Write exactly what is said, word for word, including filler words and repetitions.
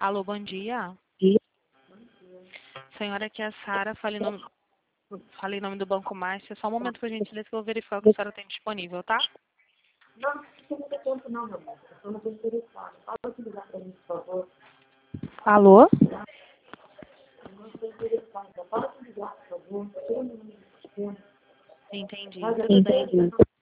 Alô, bom dia. Senhora, aqui é a Sara. Falei em nome, falei em nome do Banco Master. Só um momento, por gentileza, que eu vou verificar o que a senhora tem disponível, tá? Não, não tem tempo não, meu amor. Eu não estou interessada. Fala que ligar para mim, por favor. Alô? Eu não estou interessada. Fala que ligar, por favor. Eu não estou Entendi. Mas Tudo bem. entendi.